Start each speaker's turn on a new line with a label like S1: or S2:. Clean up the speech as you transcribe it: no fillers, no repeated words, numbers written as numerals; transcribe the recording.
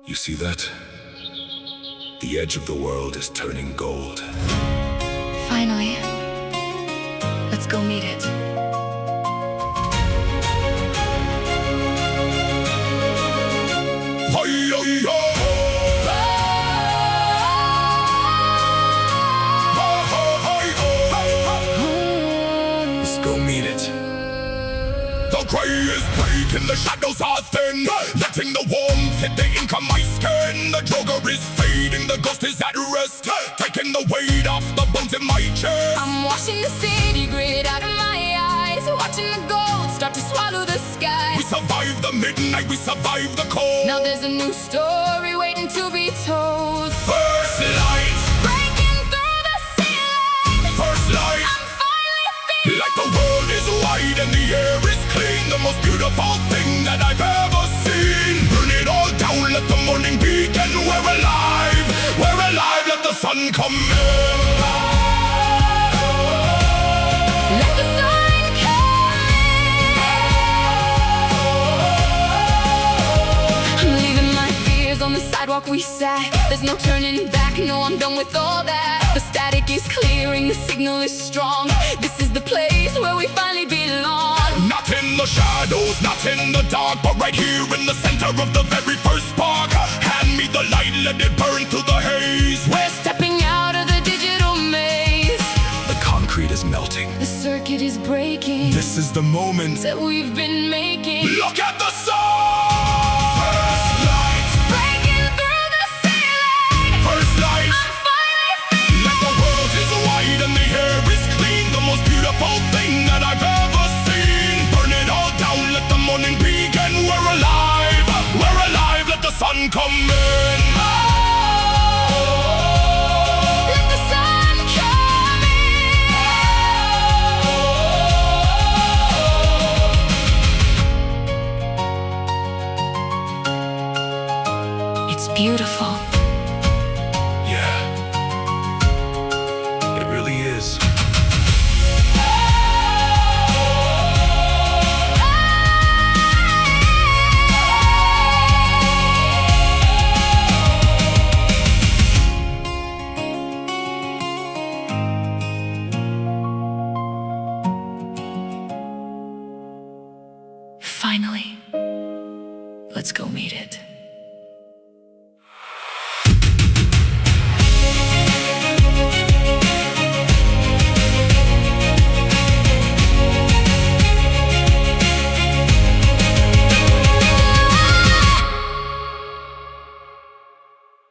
S1: You see that? The edge of the world is turning gold.
S2: Finally. Let's go meet it.
S1: Let's go meet it. The gray is breaking, the shadows are thin, letting the warmth hit the ink on my skin. The joker is fading, the ghost is at rest, taking the weight off the bones in my chest.
S2: I'm watching the city grid out of my eyes, watching the gold start to swallow the sky.
S1: We survived the midnight, we survived the cold.
S2: Now there's a new story waiting to be told.
S1: First light,
S2: Breaking through the ceiling,
S1: first light.
S2: I'm finally feeling
S1: Like the world is wide and the air is clean, the most beautiful thing that I've ever seen. Burn it all down, let the morning begin. We're alive, let the sun come in.
S2: Let the sun come in. I'm leaving my fears on the sidewalk we sat. There's no turning back, no, I'm done with all that. The static is clearing, the signal is strong. This is the place where we finally belong.
S1: Not in the shadows, not in the dark, but right here in the center of the very first spark. Hand me the light, let it burn through the haze.
S2: We're stepping out of the digital maze.
S1: The concrete is melting.
S2: The circuit is breaking
S1: This is the moment.
S2: that we've been making.
S1: Look at the sun! First light,
S2: Breaking through the ceiling,
S1: first light.
S2: I'm finally feeling
S1: Like the world is wide and the air is clean, the most beautiful thing that I've ever seen. Burn it all down, let the morning begin. We're alive, let the sun come in.
S2: Let the sun come in. It's beautiful.
S1: Yeah, it really is.
S2: Finally, let's go meet it.